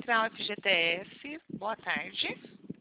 Central FGTS. Boa tarde.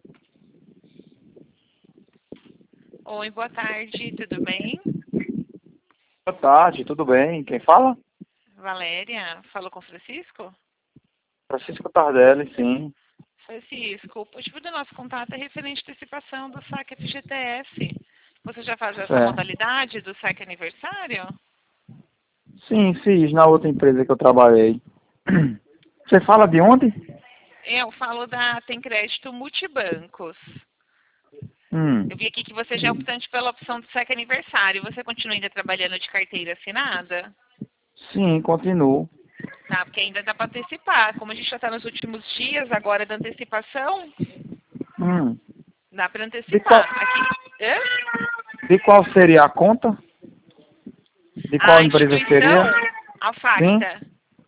Oi, boa tarde, tudo bem? Boa tarde, tudo bem? Quem fala? Valéria, falou com o Francisco? Francisco Tardelli, sim. Francisco, o motivo do nosso contato é referente à antecipação do saque FGTS. Você já faz essa Certo. modalidade do saque aniversário? Sim, fiz na outra empresa que eu trabalhei. Você fala de onde? Eu falo da Tem Crédito Multibancos. Hum, Eu vi aqui que você já é optante pela opção do saque aniversário. Você continua ainda trabalhando de carteira assinada? sim, continuo. Tá, porque ainda dá para antecipar. Como a gente já está nos últimos dias agora da antecipação, Hum. dá para De qual, antecipar. Aqui, hã? de qual seria a conta? De qual A empresa instituição, seria? a Sim? Facta.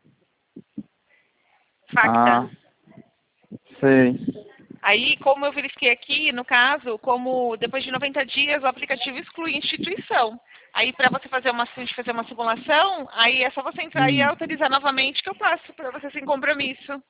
Facta. Ah, sei. Aí, como eu verifiquei aqui, no caso, como depois de 90 dias o aplicativo exclui instituição. Aí, para você fazer se a gente fazer uma simulação, aí é só você entrar e Hum. autorizar novamente que eu passo para você sem compromisso.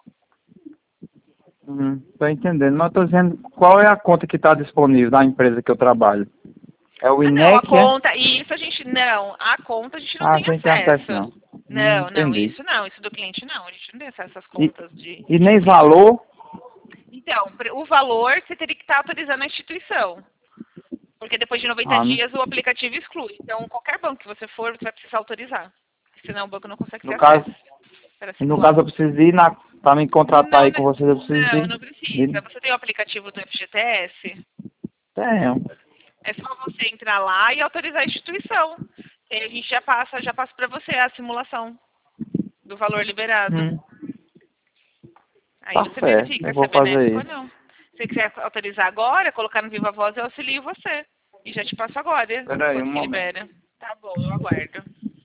Tô entendendo. Mas eu tô dizendo qual é a conta que está disponível da empresa que eu trabalho. É o Ah, não, a INEC, é? conta, isso a gente não, a conta a gente não Ah, tem sem ter acesso acesso. não. Não, não, Entendi. isso do cliente não, a gente não tem acesso às E, contas e de nem cliente. valor? Então, o valor você teria que estar autorizando a instituição. Porque depois de 90 Ah, não. dias o aplicativo exclui. Então, qualquer banco que você for, você vai precisar autorizar. Senão o banco não consegue ter No caso, acesso para e no simular. caso eu preciso ir para me contratar Não, aí com vocês, eu preciso não, ir. não precisa. Você tem o aplicativo do FGTS? Tenho. É só você entrar lá e autorizar a instituição. E aí a gente já passa para você a simulação do valor liberado. Hum, Aí tá você certo, eu verifica se é vou fazer benéfico ou isso. não. Se você quiser autorizar agora, colocar no Viva Voz, eu auxilio você. E já te passo agora Espera aí um quanto que momento. libera. Tá bom, eu aguardo.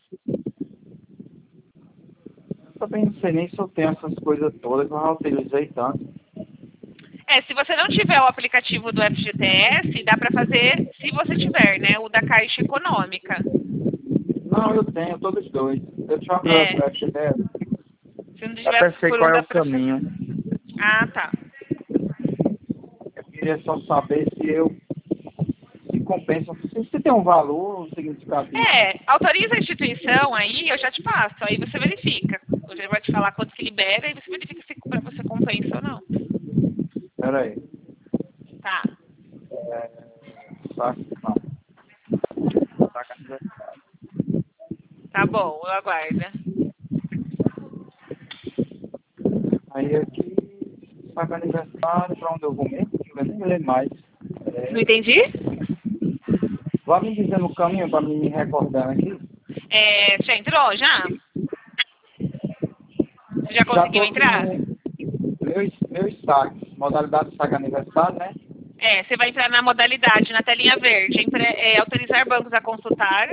Eu também não sei nem se eu tenho essas coisas todas, mas eu utilizei tanto. É, se você não tiver o aplicativo do FGTS, dá para fazer, se você tiver, né, o da Caixa Econômica. Não, eu tenho todos os dois. Eu te falo É, pra FGTS. se não Eu tiver até sei por um, qual é dá o para fazer. caminho. Ah, tá. Eu queria só saber se compensa. Se tem um valor significativo. É, autoriza a instituição, aí eu já te passo, aí você verifica. Eu já vou te falar quanto que libera e você verifica se para você compensa ou não. Espera aí. Tá, Saca, não. Saca aniversário. tá bom, eu aguardo. Aí aqui, saca aniversário, pra onde eu vou mesmo? Eu nem lembro mais. Não É, entendi? vai me dizendo o caminho para me recordar aqui. É, já entrou, já? Você já Já conseguiu estou aqui entrar? no meu saque, modalidade de saque aniversário, né? É, você vai entrar na modalidade, na telinha verde, autorizar bancos a consultar.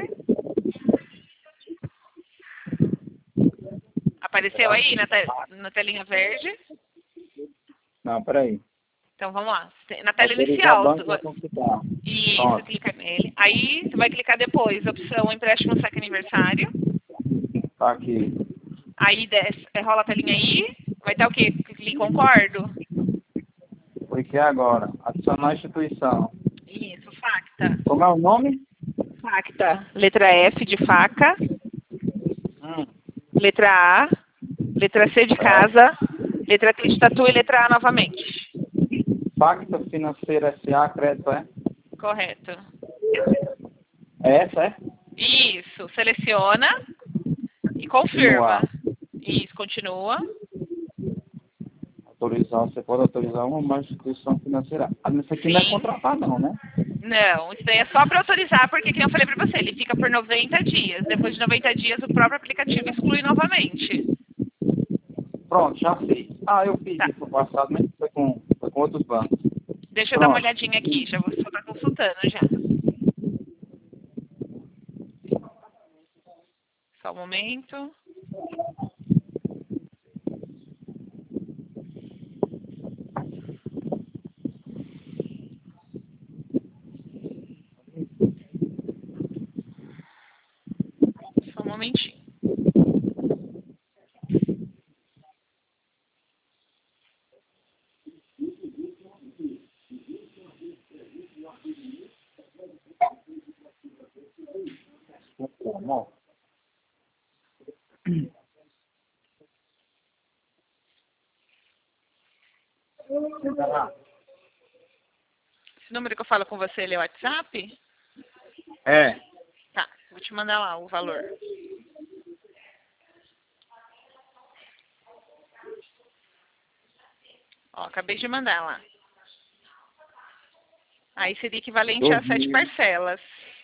Apareceu aí na telinha verde? Não, peraí. Então vamos lá. Na tela Autorizar inicial, banco a consultar. isso, Pronto, clica nele. Aí você vai clicar depois, opção empréstimo saque aniversário. tá aqui. Aí desce, rola a telinha aí. Vai estar o quê? Clique concordo? Cliquei agora. Adicionar instituição. Isso, facta. Como é o nome? Facta. Letra F de faca. Hum, Letra A. Letra C de certo. casa. Letra T de tatu e letra A novamente. Pacta Financeira S.A. Crédito, é? Correto. É essa, é? Isso. Seleciona e confirma. Continuar. Isso, continua. Autorizar, você pode autorizar uma instituição financeira. Ah, isso aqui não é Sim. contratar não, né? Não, isso daí é só para autorizar, porque, como eu falei para você, ele fica por 90 dias. Depois de 90 dias, o próprio aplicativo exclui novamente. Pronto, já fiz. Ah, eu fiz Tá. isso no passado, mas foi com outros bancos. Deixa eu dar uma Pronto. olhadinha aqui, já vou só estar consultando já. Só um momento. Só um momentinho. Esse número que eu falo com você, ele é o WhatsApp? É. Tá, vou te mandar lá o valor. Ó, acabei de mandar lá. Aí seria equivalente a 7 parcelas.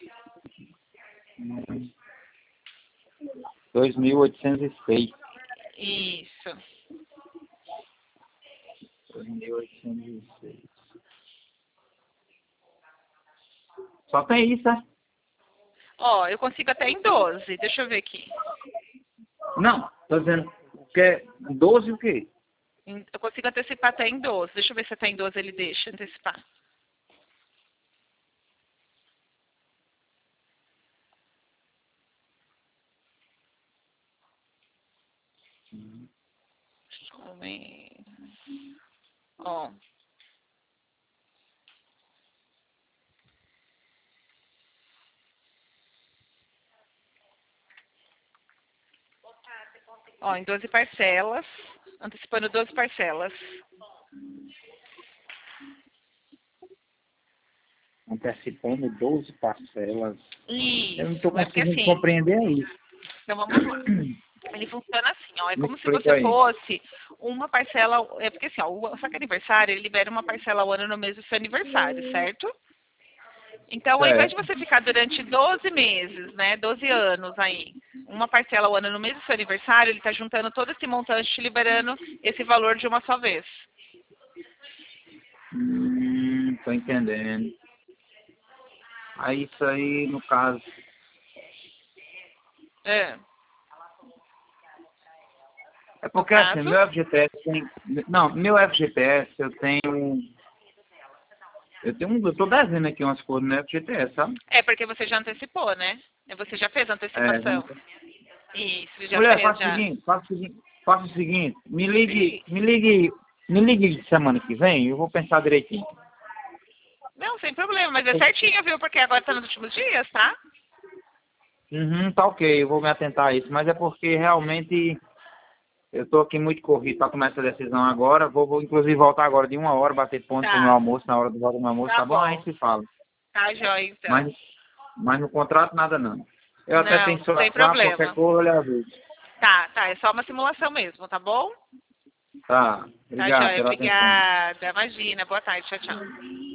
2.806. Isso. 2.806. Só tem isso, né? Ó, eu consigo até em 12. Deixa eu ver aqui. Não, tô dizendo que é 12 o quê? Eu consigo antecipar até em 12. Deixa eu ver se até em 12 ele deixa antecipar. Ó. Ó, em 12 parcelas. Antecipando 12 parcelas. Antecipando 12 parcelas. Isso. Eu não estou É porque conseguindo assim. compreender isso. Então vamos lá. Ele funciona assim, ó. É Me como se explica você aí. fosse uma parcela. É porque assim, ó, o saque aniversário, ele libera uma parcela ao ano no mês do seu aniversário, certo? Então, ao invés de Certo. você ficar durante 12 meses, né, 12 anos aí, uma parcela ao ano no mês do seu aniversário, ele está juntando todo esse montante, te liberando esse valor de uma só vez. Tô entendendo. Aí isso aí, no caso. É. É No porque assim, caso, meu FGTS tem. Não, meu FGTS eu tenho. Eu tô devendo aqui umas coisas no FGTS, sabe? é porque você já antecipou, né? Você já fez a É, antecipação. Isso, já mulher, fez, já. faça o seguinte, me ligue semana que vem, eu vou pensar direitinho. Não, sem problema, mas é certinho, viu? Porque agora tá nos últimos dias, tá? Uhum, tá ok, eu vou me atentar a isso, mas é porque realmente eu tô aqui muito corrido para tomar essa decisão agora, vou inclusive voltar agora de 1 hora, bater ponto pro meu Tá, almoço, na hora do volta do meu almoço, tá tá bom? Aí bom. se fala. Tá, jóia, então. Mas, mas no contrato nada não. Eu até Não, tenho seu sem WhatsApp, qualquer problema. coisa eu lhe aviso. Tá, tá, é só uma simulação mesmo, tá bom? Tá, Tá, obrigado jóia, pela atenção. obrigada. Imagina, boa tarde, tchau, tchau.